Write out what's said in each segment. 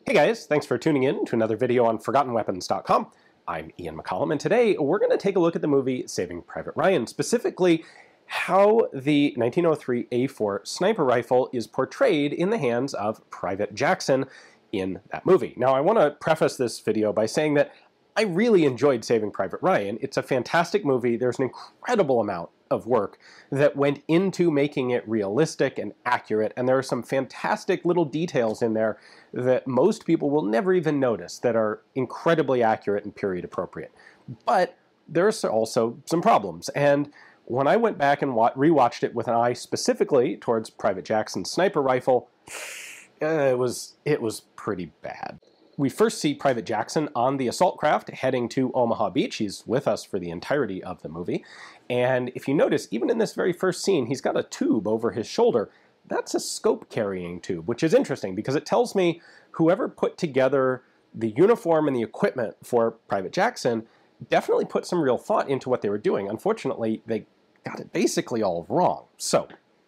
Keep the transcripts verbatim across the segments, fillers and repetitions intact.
Hey guys, thanks for tuning in to another video on Forgotten Weapons dot com. I'm Ian McCollum, and today we're going to take a look at the movie Saving Private Ryan, specifically how the nineteen oh three A four sniper rifle is portrayed in the hands of Private Jackson in that movie. Now, I want to preface this video by saying that I really enjoyed Saving Private Ryan. It's a fantastic movie. There's an incredible amount of work that went into making it realistic and accurate, and there are some fantastic little details in there that most people will never even notice that are incredibly accurate and period appropriate. But there's also some problems, and when I went back and rewatched it with an eye specifically towards Private Jackson's sniper rifle, uh, it was it was pretty bad. We first see Private Jackson on the assault craft heading to Omaha Beach. He's with us for the entirety of the movie. And if you notice, even in this very first scene, he's got a tube over his shoulder. That's a scope carrying tube, which is interesting because it tells me whoever put together the uniform and the equipment for Private Jackson definitely put some real thought into what they were doing. Unfortunately, they got it basically all wrong. So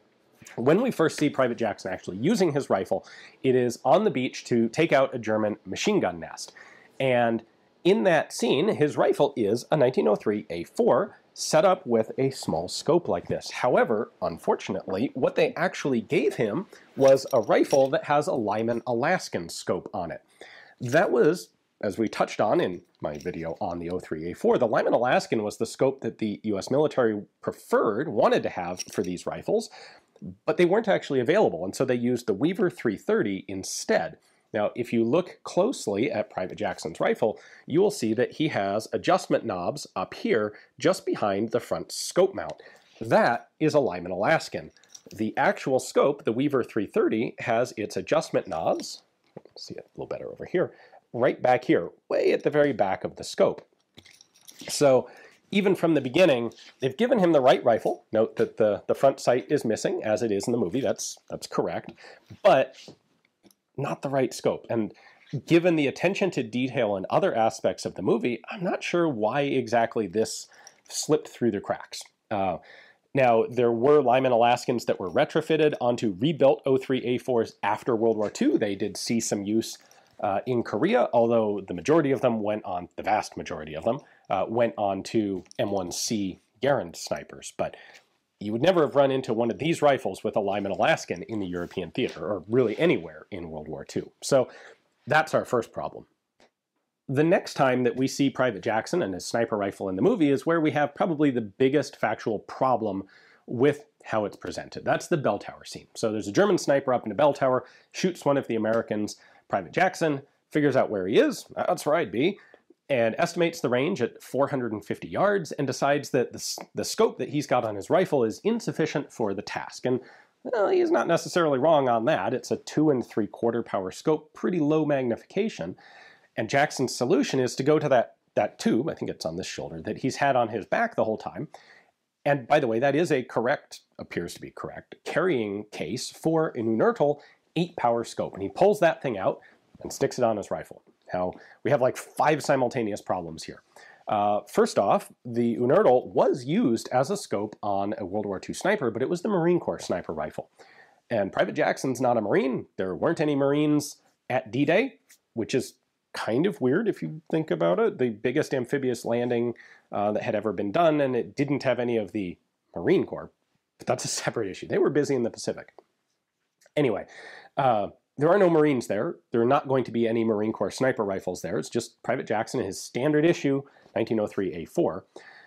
when we first see Private Jackson actually using his rifle, it is on the beach to take out a German machine gun nest. And in that scene, his rifle is a nineteen oh three A four set up with a small scope like this. However, unfortunately, what they actually gave him was a rifle that has a Lyman Alaskan scope on it. That was, as we touched on in my video on the oh three A four, the Lyman Alaskan was the scope that the U S military preferred, wanted to have for these rifles, but they weren't actually available, and so they used the Weaver three thirty instead. Now, if you look closely at Private Jackson's rifle, you will see that he has adjustment knobs up here just behind the front scope mount. That is a Lyman Alaskan. The actual scope, the Weaver three thirty, has its adjustment knobs, see it a little better over here, right back here, way at the very back of the scope. So even from the beginning, they've given him the right rifle. Note that the, the front sight is missing, as it is in the movie. That's, that's correct. But not the right scope. And given the attention to detail in other aspects of the movie, I'm not sure why exactly this slipped through the cracks. Uh, now, there were Lyman Alaskans that were retrofitted onto rebuilt oh three A fours after World War Two. They did see some use uh, in Korea, although the majority of them went on, the vast majority of them, uh, went on to M one C Garand snipers. But you would never have run into one of these rifles with a Lyman Alaskan in the European theater, or really anywhere in World War Two. So that's our first problem. The next time that we see Private Jackson and his sniper rifle in the movie is where we have probably the biggest factual problem with how it's presented. That's the bell tower scene. So there's a German sniper up in a bell tower, shoots one of the Americans. Private Jackson figures out where he is, that's where I'd be, and estimates the range at four hundred fifty yards and decides that the, the scope that he's got on his rifle is insufficient for the task. And well, he's not necessarily wrong on that. It's a two and three quarter power scope, pretty low magnification. And Jackson's solution is to go to that, that tube, I think it's on this shoulder, that he's had on his back the whole time. And by the way, that is a correct, appears to be correct, carrying case for an Unertl eight power scope. And he pulls that thing out and sticks it on his rifle. Now, we have like five simultaneous problems here. Uh, first off, the Unertl was used as a scope on a World War Two sniper, but it was the Marine Corps sniper rifle. And Private Jackson's not a Marine. There weren't any Marines at D-Day, which is kind of weird if you think about it. The biggest amphibious landing uh, that had ever been done, and it didn't have any of the Marine Corps. But that's a separate issue. They were busy in the Pacific. Anyway, uh, there are no Marines there. There are not going to be any Marine Corps sniper rifles there. It's just Private Jackson and his standard issue nineteen oh three A four.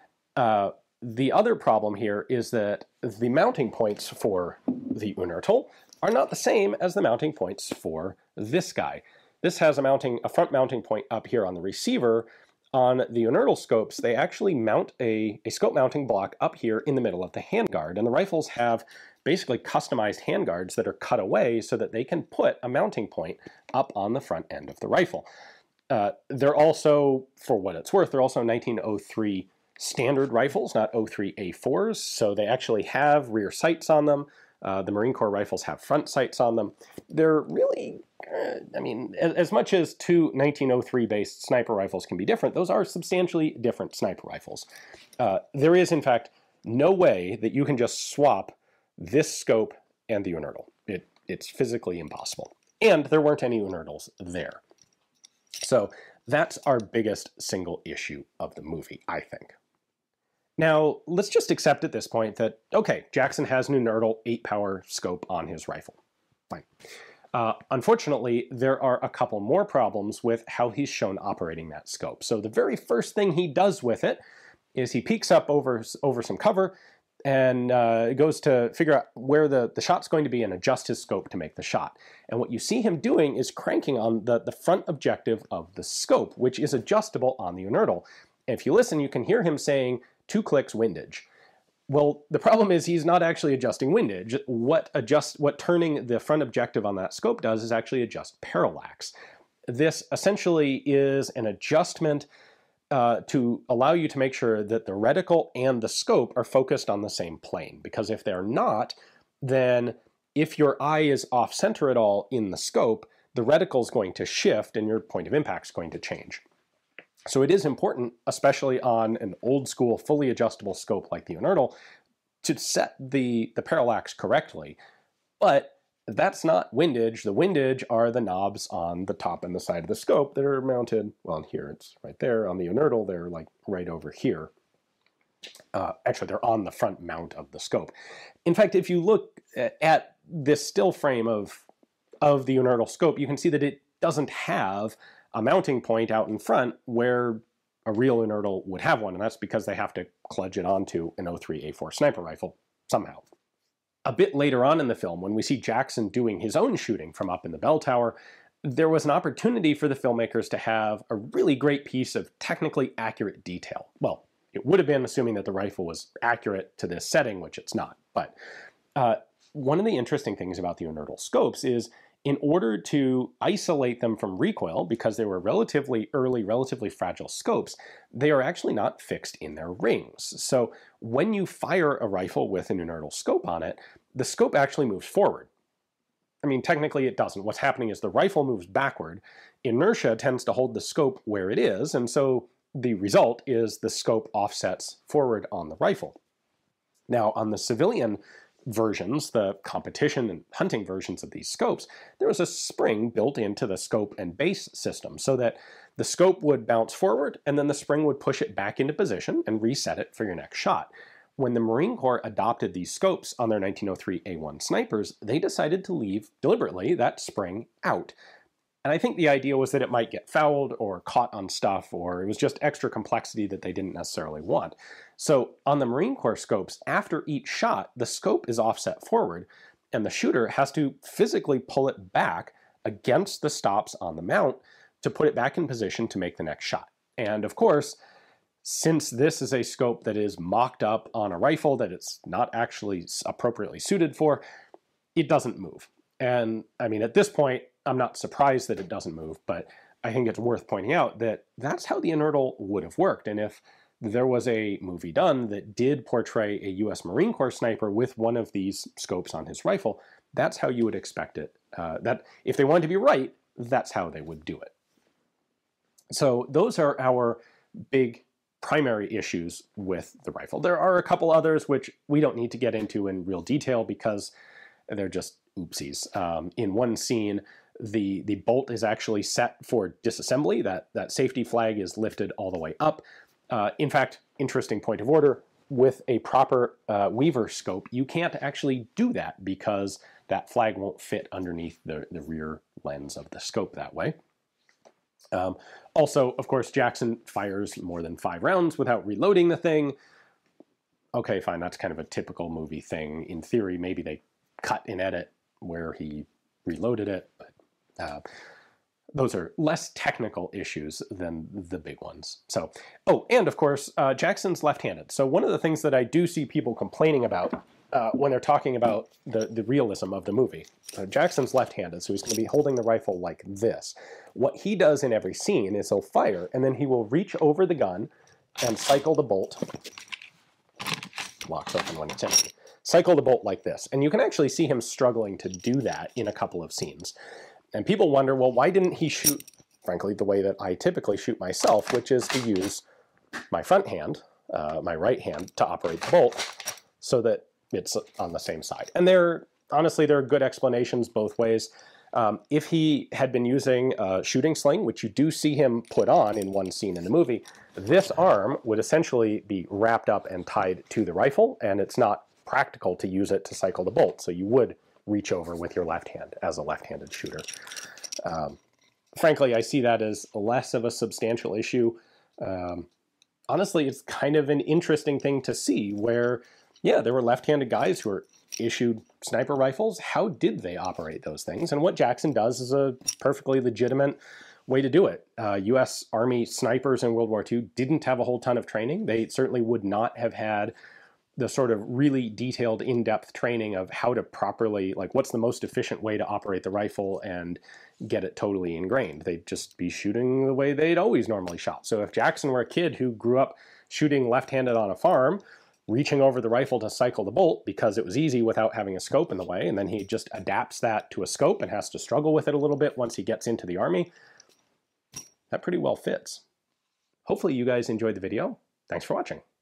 Uh, the other problem here is that the mounting points for the Unertl are not the same as the mounting points for this guy. This has a mounting, a front mounting point up here on the receiver. On the Unertl scopes, they actually mount a, a scope mounting block up here in the middle of the handguard, and the rifles have basically customized handguards that are cut away so that they can put a mounting point up on the front end of the rifle. Uh, they're also, for what it's worth, they're also nineteen oh three standard rifles, not oh three A fours, so they actually have rear sights on them. Uh, the Marine Corps rifles have front sights on them. They're really, uh, I mean, as, as much as two nineteen oh three based sniper rifles can be different, those are substantially different sniper rifles. Uh, there is, in fact, no way that you can just swap this scope and the Unertl. It, it's physically impossible. And there weren't any Unertls there. So that's our biggest single issue of the movie, I think. Now, let's just accept at this point that, okay, Jackson has an Unertl eight power scope on his rifle. Fine. Uh, unfortunately, there are a couple more problems with how he's shown operating that scope. So the very first thing he does with it is he peeks up over, over some cover and uh, goes to figure out where the, the shot's going to be and adjust his scope to make the shot. And what you see him doing is cranking on the, the front objective of the scope, which is adjustable on the Unertl. And if you listen, you can hear him saying, two clicks windage. Well, the problem is he's not actually adjusting windage. What adjust, what turning the front objective on that scope does is actually adjust parallax. This essentially is an adjustment uh, to allow you to make sure that the reticle and the scope are focused on the same plane. Because if they're not, then if your eye is off-center at all in the scope, the reticle is going to shift and your point of impact is going to change. So it is important, especially on an old school, fully adjustable scope like the Unertl, to set the, the parallax correctly. But that's not windage. The windage are the knobs on the top and the side of the scope that are mounted, well, here it's right there. On the Unertl, they're like right over here. Uh, actually, they're on the front mount of the scope. In fact, if you look at this still frame of, of the Unertl scope, you can see that it doesn't have a mounting point out in front where a real Unertl would have one, and that's because they have to kludge it onto an oh three A four sniper rifle somehow. A bit later on in the film, when we see Jackson doing his own shooting from up in the bell tower, there was an opportunity for the filmmakers to have a really great piece of technically accurate detail. Well, it would have been assuming that the rifle was accurate to this setting, which it's not. But uh, one of the interesting things about the Unertl scopes is in order to isolate them from recoil, because they were relatively early, relatively fragile scopes, they are actually not fixed in their rings. So when you fire a rifle with an Unertl scope on it, the scope actually moves forward. I mean, technically it doesn't. What's happening is the rifle moves backward. Inertia tends to hold the scope where it is, and so the result is the scope offsets forward on the rifle. Now, on the civilian versions, the competition and hunting versions of these scopes, there was a spring built into the scope and base system so that the scope would bounce forward and then the spring would push it back into position and reset it for your next shot. When the Marine Corps adopted these scopes on their nineteen oh three A one snipers, they decided to leave deliberately that spring out. And I think the idea was that it might get fouled or caught on stuff, or it was just extra complexity that they didn't necessarily want. So on the Marine Corps scopes, after each shot, the scope is offset forward, and the shooter has to physically pull it back against the stops on the mount to put it back in position to make the next shot. And of course, since this is a scope that is mocked up on a rifle that it's not actually appropriately suited for, it doesn't move. And I mean, at this point, I'm not surprised that it doesn't move, but I think it's worth pointing out that that's how the Unertl would have worked. And if there was a movie done that did portray a U S Marine Corps sniper with one of these scopes on his rifle, that's how you would expect it. Uh, that if they wanted to be right, that's how they would do it. So those are our big primary issues with the rifle. There are a couple others which we don't need to get into in real detail because they're just oopsies. Um, in one scene, the, the bolt is actually set for disassembly. That, that safety flag is lifted all the way up. Uh, in fact, interesting point of order, with a proper uh, Weaver scope, you can't actually do that because that flag won't fit underneath the, the rear lens of the scope that way. Um, also, of course, Jackson fires more than five rounds without reloading the thing. Okay, fine, that's kind of a typical movie thing. In theory, maybe they cut and edit where he reloaded it, but uh, those are less technical issues than the big ones. So, oh, and of course, uh, Jackson's left-handed. So one of the things that I do see people complaining about uh, when they're talking about the, the realism of the movie, uh, Jackson's left-handed, so he's going to be holding the rifle like this. What he does in every scene is he'll fire, and then he will reach over the gun and cycle the bolt. Locks open when it's empty. Cycle the bolt like this. And you can actually see him struggling to do that in a couple of scenes. And people wonder, well, why didn't he shoot, frankly, the way that I typically shoot myself, which is to use my front hand, uh, my right hand, to operate the bolt so that it's on the same side. And there, honestly, there are good explanations both ways. Um, if he had been using a shooting sling, which you do see him put on in one scene in the movie, this arm would essentially be wrapped up and tied to the rifle, and it's not practical to use it to cycle the bolt, so you would reach over with your left hand as a left-handed shooter. Um, frankly, I see that as less of a substantial issue. Um, honestly, it's kind of an interesting thing to see where, yeah, there were left-handed guys who were issued sniper rifles. How did they operate those things? And what Jackson does is a perfectly legitimate way to do it. Uh, U S Army snipers in World War Two didn't have a whole ton of training. They certainly would not have had the sort of really detailed, in-depth training of how to properly, like, what's the most efficient way to operate the rifle and get it totally ingrained. They'd just be shooting the way they'd always normally shot. So if Jackson were a kid who grew up shooting left-handed on a farm, reaching over the rifle to cycle the bolt because it was easy without having a scope in the way, and then he just adapts that to a scope and has to struggle with it a little bit once he gets into the Army, that pretty well fits. Hopefully you guys enjoyed the video. Thanks for watching.